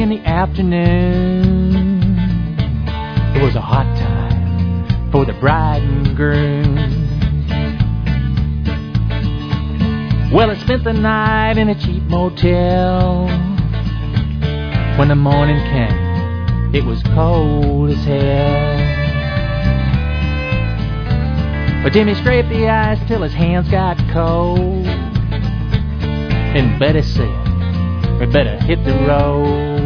in the afternoon. It was a hot time for the bride and groom. Well, I spent the night in a cheap motel. When the morning came, it was cold as hell. But Jimmy scraped the ice till his hands got cold. And Betty said, we better hit the road.